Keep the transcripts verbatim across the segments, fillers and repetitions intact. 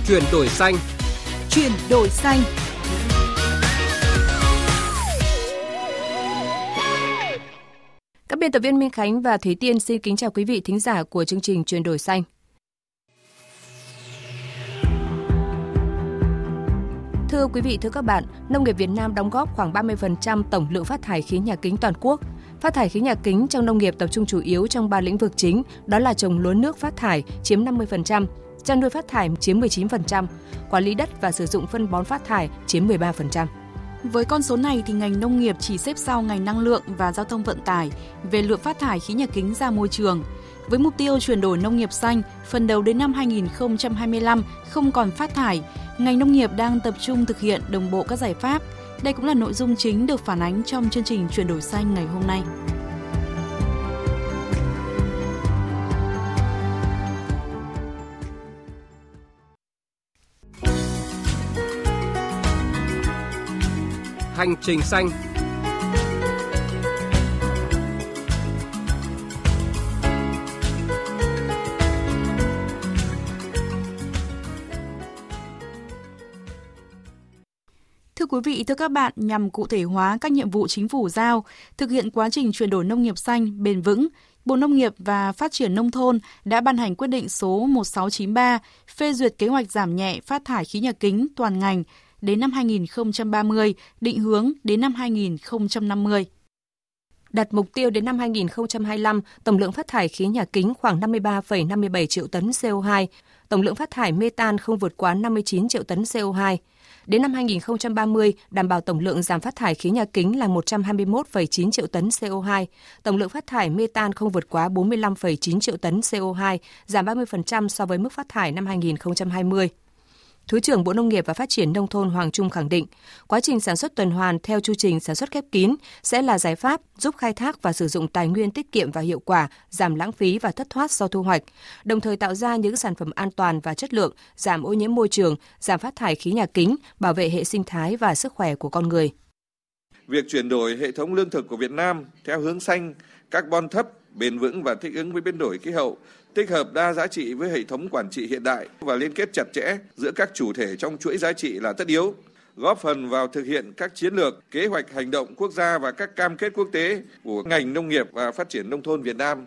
Chuyển đổi xanh. Chuyển đổi xanh. Các biên tập viên Minh Khánh và Thúy Tiên xin kính chào quý vị thính giả của chương trình Chuyển đổi xanh. Thưa quý vị, thưa các bạn, nông nghiệp Việt Nam đóng góp khoảng ba mươi phần trăm tổng lượng phát thải khí nhà kính toàn quốc. Phát thải khí nhà kính trong nông nghiệp tập trung chủ yếu trong ba lĩnh vực chính, đó là trồng lúa nước phát thải chiếm năm mươi phần trăm, chăn nuôi phát thải chiếm mười chín phần trăm, quản lý đất và sử dụng phân bón phát thải chiếm mười ba phần trăm. Với con số này thì ngành nông nghiệp chỉ xếp sau ngành năng lượng và giao thông vận tải về lượng phát thải khí nhà kính ra môi trường. Với mục tiêu chuyển đổi nông nghiệp xanh, phần đầu đến năm hai không hai lăm không còn phát thải, ngành nông nghiệp đang tập trung thực hiện đồng bộ các giải pháp. Đây cũng là nội dung chính được phản ánh trong chương trình Chuyển đổi xanh ngày hôm nay. Hành trình xanh. Thưa quý vị, thưa các bạn, nhằm cụ thể hóa các nhiệm vụ chính phủ giao, thực hiện quá trình chuyển đổi nông nghiệp xanh, bền vững, Bộ Nông nghiệp và Phát triển Nông thôn đã ban hành quyết định số một sáu chín ba phê duyệt kế hoạch giảm nhẹ phát thải khí nhà kính toàn ngành đến năm hai không ba mươi, định hướng đến năm hai không năm mươi. Đặt mục tiêu đến năm hai không hai lăm, tổng lượng phát thải khí nhà kính khoảng năm mươi ba phẩy năm mươi bảy triệu tấn xê o hai, tổng lượng phát thải metan không vượt quá năm mươi chín triệu tấn xê o hai. Đến năm hai không ba mươi, đảm bảo tổng lượng giảm phát thải khí nhà kính là một trăm hai mươi mốt phẩy chín triệu tấn xê o hai, tổng lượng phát thải metan không vượt quá bốn mươi lăm phẩy chín triệu tấn xê o hai, giảm ba mươi phần trăm so với mức phát thải năm hai không hai mươi. Thứ trưởng Bộ Nông nghiệp và Phát triển Nông thôn Hoàng Trung khẳng định, quá trình sản xuất tuần hoàn theo chu trình sản xuất khép kín sẽ là giải pháp giúp khai thác và sử dụng tài nguyên tiết kiệm và hiệu quả, giảm lãng phí và thất thoát sau thu hoạch, đồng thời tạo ra những sản phẩm an toàn và chất lượng, giảm ô nhiễm môi trường, giảm phát thải khí nhà kính, bảo vệ hệ sinh thái và sức khỏe của con người. Việc chuyển đổi hệ thống lương thực của Việt Nam theo hướng xanh, carbon thấp, bền vững và thích ứng với biến đổi khí hậu, tích hợp đa giá trị với hệ thống quản trị hiện đại và liên kết chặt chẽ giữa các chủ thể trong chuỗi giá trị là tất yếu, góp phần vào thực hiện các chiến lược, kế hoạch hành động quốc gia và các cam kết quốc tế của ngành nông nghiệp và phát triển nông thôn Việt Nam.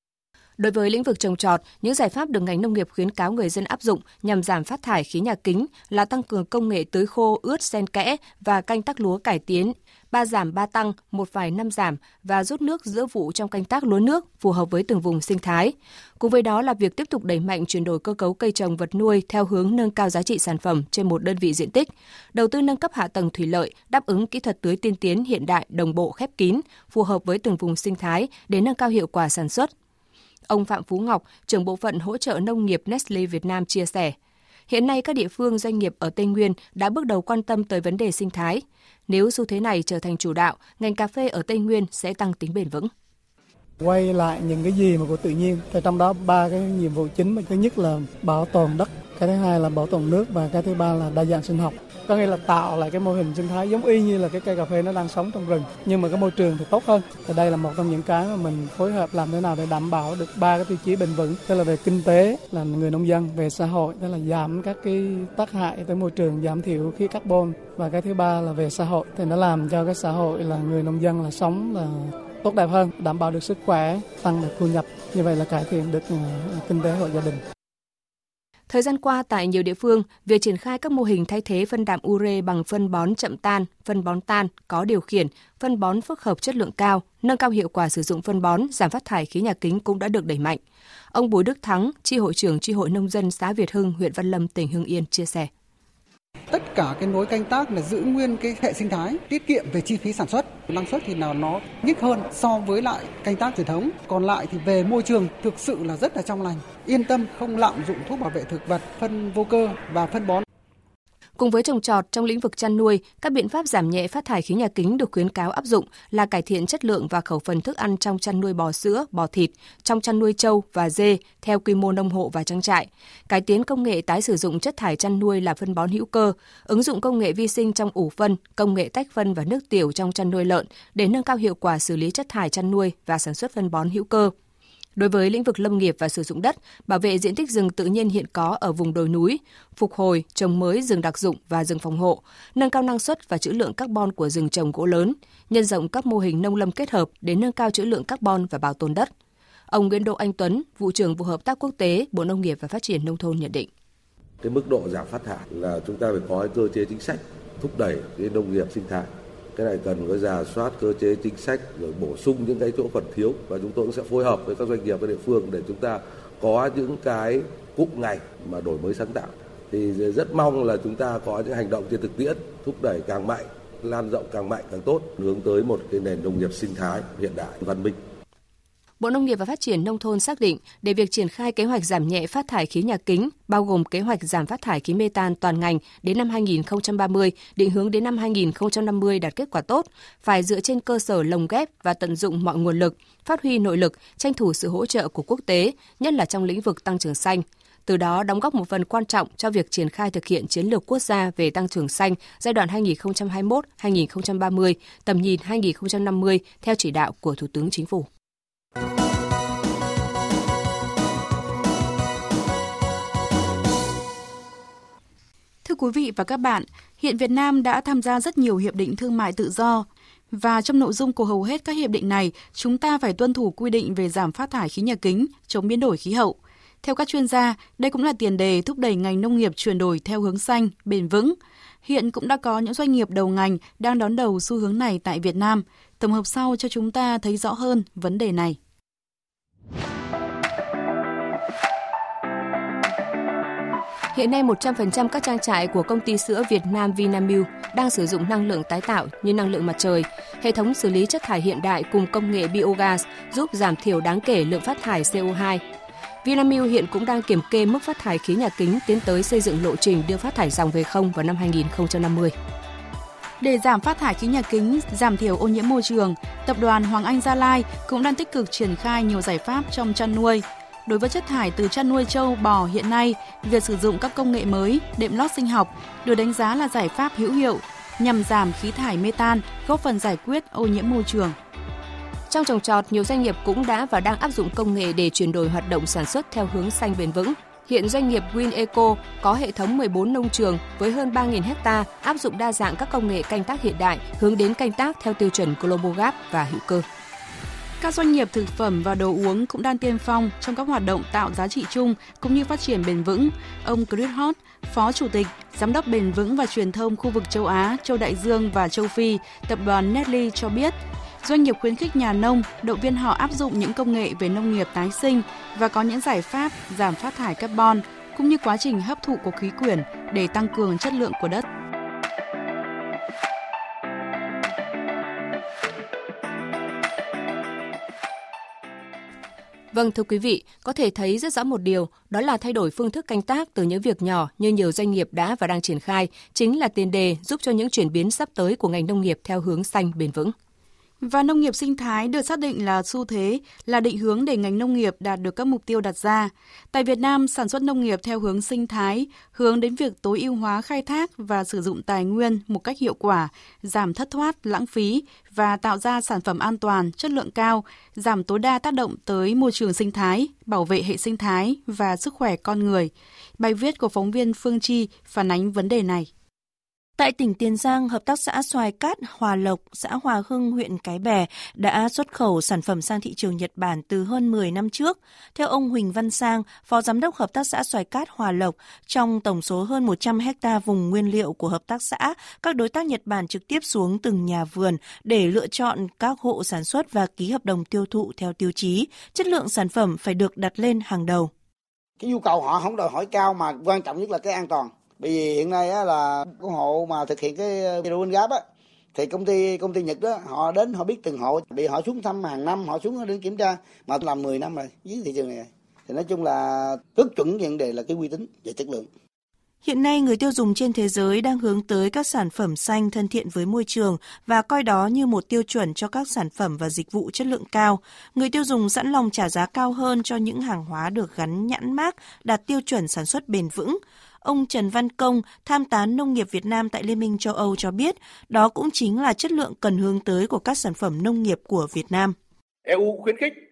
Đối với lĩnh vực trồng trọt, những giải pháp được ngành nông nghiệp khuyến cáo người dân áp dụng nhằm giảm phát thải khí nhà kính là tăng cường công nghệ tưới khô, ướt xen kẽ và canh tác lúa cải tiến, ba giảm ba tăng, một vài năm giảm và rút nước giữa vụ trong canh tác lúa nước phù hợp với từng vùng sinh thái. Cùng với đó là việc tiếp tục đẩy mạnh chuyển đổi cơ cấu cây trồng vật nuôi theo hướng nâng cao giá trị sản phẩm trên một đơn vị diện tích, đầu tư nâng cấp hạ tầng thủy lợi, đáp ứng kỹ thuật tưới tiên tiến hiện đại, đồng bộ, khép kín, phù hợp với từng vùng sinh thái để nâng cao hiệu quả sản xuất. Ông Phạm Phú Ngọc, trưởng bộ phận hỗ trợ nông nghiệp Nestlé Việt Nam chia sẻ, hiện nay các địa phương doanh nghiệp ở Tây Nguyên đã bước đầu quan tâm tới vấn đề sinh thái. Nếu xu thế này trở thành chủ đạo, ngành cà phê ở Tây Nguyên sẽ tăng tính bền vững. Quay lại những cái gì mà của tự nhiên, trong đó ba cái nhiệm vụ chính, thứ nhất là bảo tồn đất, cái thứ hai là bảo tồn nước và cái thứ ba là đa dạng sinh học. Có nghĩa là tạo lại cái mô hình sinh thái giống y như là cái cây cà phê nó đang sống trong rừng, nhưng mà cái môi trường thì tốt hơn. Thì đây là một trong những cái mà mình phối hợp làm thế nào để đảm bảo được ba cái tiêu chí bền vững, tức là về kinh tế là người nông dân, về xã hội tức là giảm các cái tác hại tới môi trường, giảm thiểu khí carbon, và cái thứ ba là về xã hội thì nó làm cho cái xã hội là người nông dân là sống là tốt đẹp hơn, đảm bảo được sức khỏe, tăng được thu nhập, như vậy là cải thiện được kinh tế hộ gia đình. Thời gian qua, tại nhiều địa phương, việc triển khai các mô hình thay thế phân đạm ure bằng phân bón chậm tan, phân bón tan, có điều khiển, phân bón phức hợp chất lượng cao, nâng cao hiệu quả sử dụng phân bón, giảm phát thải khí nhà kính cũng đã được đẩy mạnh. Ông Bùi Đức Thắng, chi hội trưởng chi hội nông dân xã Việt Hưng, huyện Văn Lâm, tỉnh Hưng Yên chia sẻ. Tất cả cái nối canh tác là giữ nguyên cái hệ sinh thái, tiết kiệm về chi phí sản xuất, năng suất thì nào nó nhích hơn so với lại canh tác truyền thống. Còn lại thì về môi trường thực sự là rất là trong lành, yên tâm không lạm dụng thuốc bảo vệ thực vật, phân vô cơ và phân bón. Cùng với trồng trọt trong lĩnh vực chăn nuôi, các biện pháp giảm nhẹ phát thải khí nhà kính được khuyến cáo áp dụng là cải thiện chất lượng và khẩu phần thức ăn trong chăn nuôi bò sữa, bò thịt, trong chăn nuôi trâu và dê theo quy mô nông hộ và trang trại, cải tiến công nghệ tái sử dụng chất thải chăn nuôi là phân bón hữu cơ, ứng dụng công nghệ vi sinh trong ủ phân, công nghệ tách phân và nước tiểu trong chăn nuôi lợn để nâng cao hiệu quả xử lý chất thải chăn nuôi và sản xuất phân bón hữu cơ. Đối với lĩnh vực lâm nghiệp và sử dụng đất, bảo vệ diện tích rừng tự nhiên hiện có ở vùng đồi núi, phục hồi, trồng mới rừng đặc dụng và rừng phòng hộ, nâng cao năng suất và trữ lượng carbon của rừng trồng gỗ lớn, nhân rộng các mô hình nông lâm kết hợp để nâng cao trữ lượng carbon và bảo tồn đất. Ông Nguyễn Đỗ Anh Tuấn, Vụ trưởng Vụ Hợp tác Quốc tế, Bộ Nông nghiệp và Phát triển Nông thôn nhận định. Cái mức độ giảm phát thải là chúng ta phải có cơ chế chính sách thúc đẩy cái nông nghiệp sinh thái. Cái này cần có rà soát cơ chế chính sách rồi bổ sung những cái chỗ còn thiếu, và chúng tôi cũng sẽ phối hợp với các doanh nghiệp và địa phương để chúng ta có những cái cụm ngành mà đổi mới sáng tạo. Thì rất mong là chúng ta có những hành động trên thực tiễn thúc đẩy càng mạnh, lan rộng càng mạnh càng tốt, hướng tới một cái nền nông nghiệp sinh thái hiện đại, văn minh. Bộ Nông nghiệp và Phát triển Nông thôn xác định để việc triển khai kế hoạch giảm nhẹ phát thải khí nhà kính, bao gồm kế hoạch giảm phát thải khí metan toàn ngành đến năm hai nghìn không trăm ba mươi, định hướng đến năm hai nghìn không trăm năm mươi đạt kết quả tốt, phải dựa trên cơ sở lồng ghép và tận dụng mọi nguồn lực, phát huy nội lực, tranh thủ sự hỗ trợ của quốc tế, nhất là trong lĩnh vực tăng trưởng xanh. Từ đó đóng góp một phần quan trọng cho việc triển khai thực hiện chiến lược quốc gia về tăng trưởng xanh giai đoạn hai nghìn không trăm hai mươi mốt đến hai nghìn không trăm ba mươi, tầm nhìn hai nghìn không trăm năm mươi theo chỉ đạo của Thủ tướng Chính phủ. Thưa quý vị và các bạn, hiện Việt Nam đã tham gia rất nhiều hiệp định thương mại tự do. Và trong nội dung của hầu hết các hiệp định này, chúng ta phải tuân thủ quy định về giảm phát thải khí nhà kính, chống biến đổi khí hậu. Theo các chuyên gia, đây cũng là tiền đề thúc đẩy ngành nông nghiệp chuyển đổi theo hướng xanh, bền vững. Hiện cũng đã có những doanh nghiệp đầu ngành đang đón đầu xu hướng này tại Việt Nam. Tổng hợp sau cho chúng ta thấy rõ hơn vấn đề này. Hiện nay một trăm phần trăm các trang trại của công ty sữa Việt Nam Vinamilk đang sử dụng năng lượng tái tạo như năng lượng mặt trời. Hệ thống xử lý chất thải hiện đại cùng công nghệ biogas giúp giảm thiểu đáng kể lượng phát thải xê o hai. Vinamilk hiện cũng đang kiểm kê mức phát thải khí nhà kính tiến tới xây dựng lộ trình đưa phát thải ròng về không vào năm hai nghìn không trăm năm mươi. Để giảm phát thải khí nhà kính, giảm thiểu ô nhiễm môi trường, Tập đoàn Hoàng Anh Gia Lai cũng đang tích cực triển khai nhiều giải pháp trong chăn nuôi. Đối với chất thải từ chăn nuôi trâu, bò hiện nay, việc sử dụng các công nghệ mới, đệm lót sinh học được đánh giá là giải pháp hữu hiệu nhằm giảm khí thải metan, góp phần giải quyết ô nhiễm môi trường. Trong trồng trọt, nhiều doanh nghiệp cũng đã và đang áp dụng công nghệ để chuyển đổi hoạt động sản xuất theo hướng xanh bền vững. Hiện doanh nghiệp Win Eco có hệ thống mười bốn nông trường với hơn ba nghìn ha áp dụng đa dạng các công nghệ canh tác hiện đại hướng đến canh tác theo tiêu chuẩn Global Gap và hữu cơ. Các doanh nghiệp thực phẩm và đồ uống cũng đang tiên phong trong các hoạt động tạo giá trị chung cũng như phát triển bền vững. Ông Chris Hot, Phó Chủ tịch, Giám đốc bền vững và truyền thông khu vực châu Á, châu Đại Dương và châu Phi, tập đoàn Nestle cho biết, doanh nghiệp khuyến khích nhà nông, động viên họ áp dụng những công nghệ về nông nghiệp tái sinh và có những giải pháp giảm phát thải carbon, cũng như quá trình hấp thụ của khí quyển để tăng cường chất lượng của đất. Vâng, thưa quý vị, có thể thấy rất rõ một điều, đó là thay đổi phương thức canh tác từ những việc nhỏ như nhiều doanh nghiệp đã và đang triển khai, chính là tiền đề giúp cho những chuyển biến sắp tới của ngành nông nghiệp theo hướng xanh bền vững. Và nông nghiệp sinh thái được xác định là xu thế, là định hướng để ngành nông nghiệp đạt được các mục tiêu đặt ra. Tại Việt Nam, sản xuất nông nghiệp theo hướng sinh thái, hướng đến việc tối ưu hóa khai thác và sử dụng tài nguyên một cách hiệu quả, giảm thất thoát, lãng phí và tạo ra sản phẩm an toàn, chất lượng cao, giảm tối đa tác động tới môi trường sinh thái, bảo vệ hệ sinh thái và sức khỏe con người. Bài viết của phóng viên Phương Chi phản ánh vấn đề này. Tại tỉnh Tiền Giang, Hợp tác xã xoài cát Hòa Lộc, xã Hòa Hưng, huyện Cái Bè đã xuất khẩu sản phẩm sang thị trường Nhật Bản từ hơn mười năm trước. Theo ông Huỳnh Văn Sang, Phó Giám đốc Hợp tác xã xoài cát Hòa Lộc, trong tổng số hơn một trăm ha vùng nguyên liệu của hợp tác xã, các đối tác Nhật Bản trực tiếp xuống từng nhà vườn để lựa chọn các hộ sản xuất và ký hợp đồng tiêu thụ theo tiêu chí. Chất lượng sản phẩm phải được đặt lên hàng đầu. Cái nhu cầu họ không đòi hỏi cao mà quan trọng nhất là cái an toàn. Bởi vì hiện nay á, là cái hộ mà thực hiện cái Global Gap á, thì công ty công ty Nhật đó họ đến họ biết từng hộ, bị họ xuống thăm hàng năm, họ xuống đến kiểm tra, mà làm mười năm rồi với thị trường này. Thì nói chung là rất chuẩn vấn đề là cái uy tín và chất lượng. Hiện nay, người tiêu dùng trên thế giới đang hướng tới các sản phẩm xanh thân thiện với môi trường và coi đó như một tiêu chuẩn cho các sản phẩm và dịch vụ chất lượng cao. Người tiêu dùng sẵn lòng trả giá cao hơn cho những hàng hóa được gắn nhãn mác đạt tiêu chuẩn sản xuất bền vững. Ông Trần Văn Công, tham tán nông nghiệp Việt Nam tại Liên minh châu Âu cho biết, đó cũng chính là chất lượng cần hướng tới của các sản phẩm nông nghiệp của Việt Nam. e u khuyến khích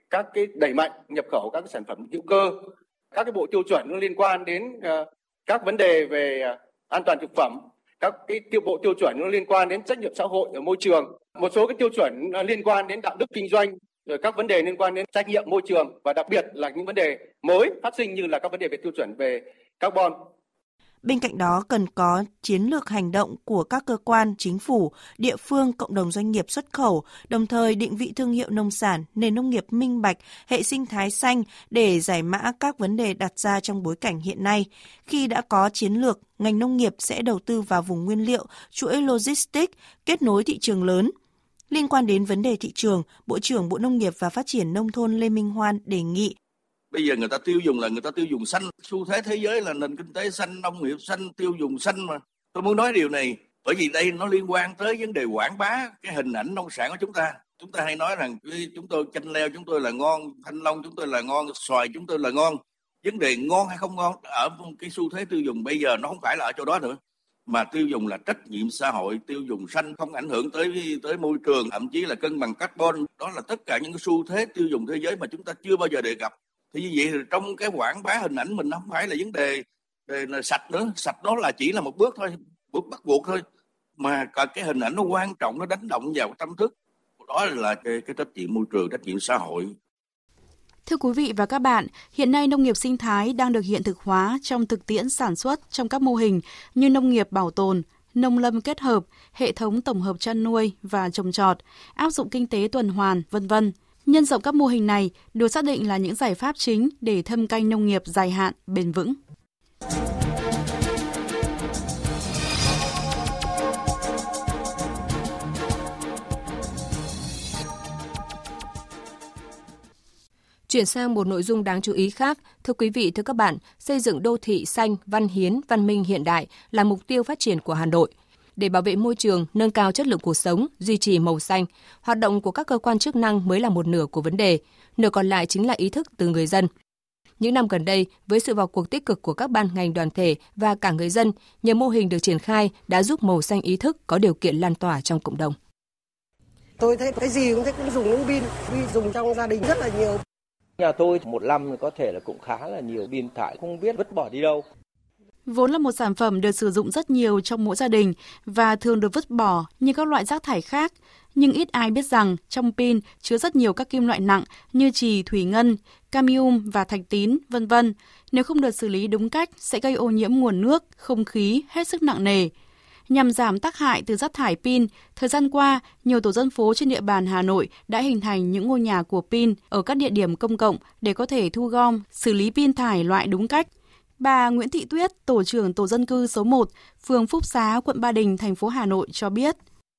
các cái đẩy mạnh nhập khẩu các cái sản phẩm hữu cơ, các cái bộ tiêu chuẩn liên quan đến uh, các vấn đề về uh, an toàn thực phẩm, các cái tiêu bộ tiêu chuẩn liên quan đến trách nhiệm xã hội ở môi trường, một số cái tiêu chuẩn liên quan đến đạo đức kinh doanh, rồi các vấn đề liên quan đến trách nhiệm môi trường và đặc biệt là những vấn đề mới phát sinh như là các vấn đề về tiêu chuẩn về carbon. Bên cạnh đó cần có chiến lược hành động của các cơ quan, chính phủ, địa phương, cộng đồng doanh nghiệp xuất khẩu, đồng thời định vị thương hiệu nông sản, nền nông nghiệp minh bạch, hệ sinh thái xanh để giải mã các vấn đề đặt ra trong bối cảnh hiện nay. Khi đã có chiến lược, ngành nông nghiệp sẽ đầu tư vào vùng nguyên liệu, chuỗi logistics, kết nối thị trường lớn. Liên quan đến vấn đề thị trường, Bộ trưởng Bộ Nông nghiệp và Phát triển Nông thôn Lê Minh Hoan đề nghị bây giờ người ta tiêu dùng là người ta tiêu dùng xanh, xu thế thế giới là nền kinh tế xanh, nông nghiệp xanh, tiêu dùng xanh mà. Tôi muốn nói điều này bởi vì đây nó liên quan tới vấn đề quảng bá cái hình ảnh nông sản của chúng ta. Chúng ta hay nói rằng chúng tôi chanh leo chúng tôi là ngon, thanh long chúng tôi là ngon, xoài chúng tôi là ngon. Vấn đề ngon hay không ngon ở cái xu thế tiêu dùng bây giờ nó không phải là ở chỗ đó nữa, mà tiêu dùng là trách nhiệm xã hội, tiêu dùng xanh không ảnh hưởng tới tới môi trường, thậm chí là cân bằng carbon. Đó là tất cả những cái xu thế tiêu dùng thế giới mà chúng ta chưa bao giờ đề cập. Thì như vậy thì trong cái quảng bá hình ảnh mình nó không phải là vấn đề, đề là sạch nữa, sạch đó là chỉ là một bước thôi, bước bắt buộc thôi, mà cả cái hình ảnh nó quan trọng, nó đánh động vào tâm thức, đó là cái, cái trách nhiệm môi trường, trách nhiệm xã hội. Thưa quý vị và các bạn, hiện nay nông nghiệp sinh thái đang được hiện thực hóa trong thực tiễn sản xuất trong các mô hình như nông nghiệp bảo tồn, nông lâm kết hợp, hệ thống tổng hợp chăn nuôi và trồng trọt, áp dụng kinh tế tuần hoàn, vân vân. Nhân rộng các mô hình này được xác định là những giải pháp chính để thâm canh nông nghiệp dài hạn, bền vững. Chuyển sang một nội dung đáng chú ý khác, thưa quý vị, thưa các bạn, xây dựng đô thị xanh, văn hiến, văn minh hiện đại là mục tiêu phát triển của Hà Nội. Để bảo vệ môi trường, nâng cao chất lượng cuộc sống, duy trì màu xanh, hoạt động của các cơ quan chức năng mới là một nửa của vấn đề, nửa còn lại chính là ý thức từ người dân. Những năm gần đây, với sự vào cuộc tích cực của các ban ngành đoàn thể và cả người dân, nhiều mô hình được triển khai đã giúp màu xanh ý thức có điều kiện lan tỏa trong cộng đồng. Tôi thấy cái gì cũng thấy cũng dùng những pin, pin dùng trong gia đình rất là nhiều. Nhà tôi một năm có thể là cũng khá là nhiều pin thải, không biết vứt bỏ đi đâu. Vốn là một sản phẩm được sử dụng rất nhiều trong mỗi gia đình và thường được vứt bỏ như các loại rác thải khác, nhưng ít ai biết rằng trong pin chứa rất nhiều các kim loại nặng như chì, thủy ngân, cadmium và thạch tín, vân vân. Nếu không được xử lý đúng cách sẽ gây ô nhiễm nguồn nước, không khí hết sức nặng nề. Nhằm giảm tác hại từ rác thải pin, thời gian qua, nhiều tổ dân phố trên địa bàn Hà Nội đã hình thành những ngôi nhà của pin ở các địa điểm công cộng để có thể thu gom, xử lý pin thải loại đúng cách. Bà Nguyễn Thị Tuyết, tổ trưởng tổ dân cư số một, phường Phúc Xá, quận Ba Đình, thành phố Hà Nội cho biết.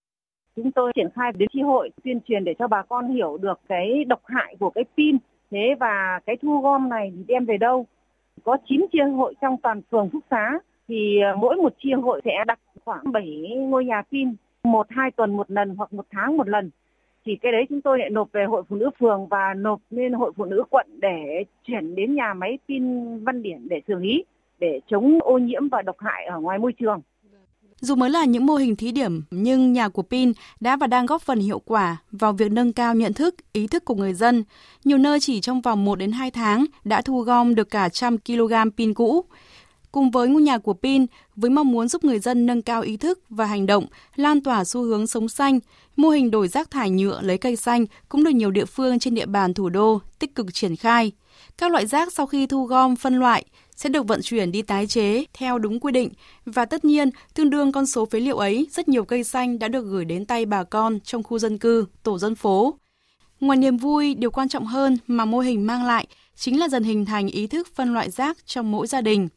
Chúng tôi triển khai đến chi hội tuyên truyền để cho bà con hiểu được cái độc hại của cái pin. Thế và cái thu gom này thì đem về đâu? Có chín chi hội trong toàn phường Phúc Xá thì mỗi một chi hội sẽ đặt khoảng bảy ngôi nhà pin, một hai tuần một lần hoặc một tháng một lần. Thì cái đấy chúng tôi lại nộp về hội phụ nữ phường và nộp lên hội phụ nữ quận để chuyển đến nhà máy pin Văn Điển để xử lý, để chống ô nhiễm và độc hại ở ngoài môi trường. Dù mới là những mô hình thí điểm, nhưng nhà của pin đã và đang góp phần hiệu quả vào việc nâng cao nhận thức, ý thức của người dân. Nhiều nơi chỉ trong vòng một đến hai tháng đã thu gom được cả trăm kg pin cũ. Cùng với ngôi nhà của pin, với mong muốn giúp người dân nâng cao ý thức và hành động, lan tỏa xu hướng sống xanh, mô hình đổi rác thải nhựa lấy cây xanh cũng được nhiều địa phương trên địa bàn thủ đô tích cực triển khai. Các loại rác sau khi thu gom phân loại sẽ được vận chuyển đi tái chế theo đúng quy định và tất nhiên, tương đương con số phế liệu ấy, rất nhiều cây xanh đã được gửi đến tay bà con trong khu dân cư, tổ dân phố. Ngoài niềm vui, điều quan trọng hơn mà mô hình mang lại chính là dần hình thành ý thức phân loại rác trong mỗi gia đình.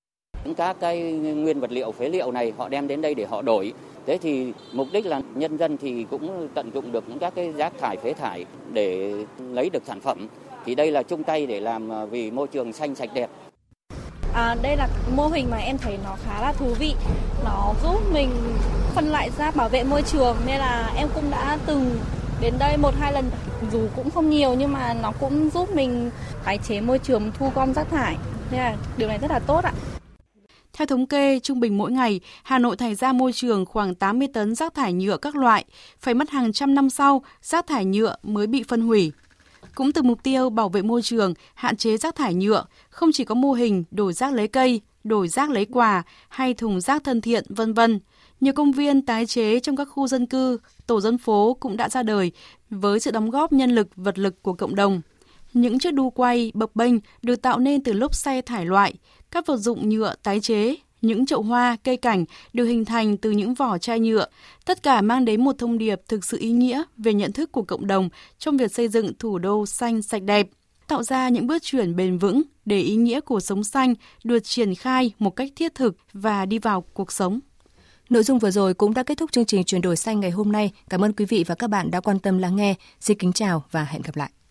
Các cái nguyên vật liệu phế liệu này họ đem đến đây để họ đổi. Thế thì mục đích là nhân dân thì cũng tận dụng được những các cái rác thải phế thải để lấy được sản phẩm. Thì đây là chung tay để làm vì môi trường xanh sạch đẹp. À, đây là mô hình mà em thấy nó khá là thú vị. Nó giúp mình phân loại rác, bảo vệ môi trường nên là em cũng đã từng đến đây một hai lần. Dù cũng không nhiều nhưng mà nó cũng giúp mình tái chế môi trường, thu gom rác thải. Nên là điều này rất là tốt ạ. Theo thống kê, trung bình mỗi ngày, Hà Nội thải ra môi trường khoảng tám mươi tấn rác thải nhựa các loại, phải mất hàng trăm năm sau, rác thải nhựa mới bị phân hủy. Cũng từ mục tiêu bảo vệ môi trường, hạn chế rác thải nhựa, không chỉ có mô hình đổi rác lấy cây, đổi rác lấy quà hay thùng rác thân thiện, vân vân. Nhiều công viên tái chế trong các khu dân cư, tổ dân phố cũng đã ra đời với sự đóng góp nhân lực, vật lực của cộng đồng. Những chiếc đu quay, bập bênh được tạo nên từ lốp xe thải loại, các vật dụng nhựa tái chế, những chậu hoa, cây cảnh được hình thành từ những vỏ chai nhựa. Tất cả mang đến một thông điệp thực sự ý nghĩa về nhận thức của cộng đồng trong việc xây dựng thủ đô xanh sạch đẹp, tạo ra những bước chuyển bền vững để ý nghĩa của sống xanh được triển khai một cách thiết thực và đi vào cuộc sống. Nội dung vừa rồi cũng đã kết thúc chương trình Chuyển đổi xanh ngày hôm nay. Cảm ơn quý vị và các bạn đã quan tâm lắng nghe. Xin kính chào và hẹn gặp lại.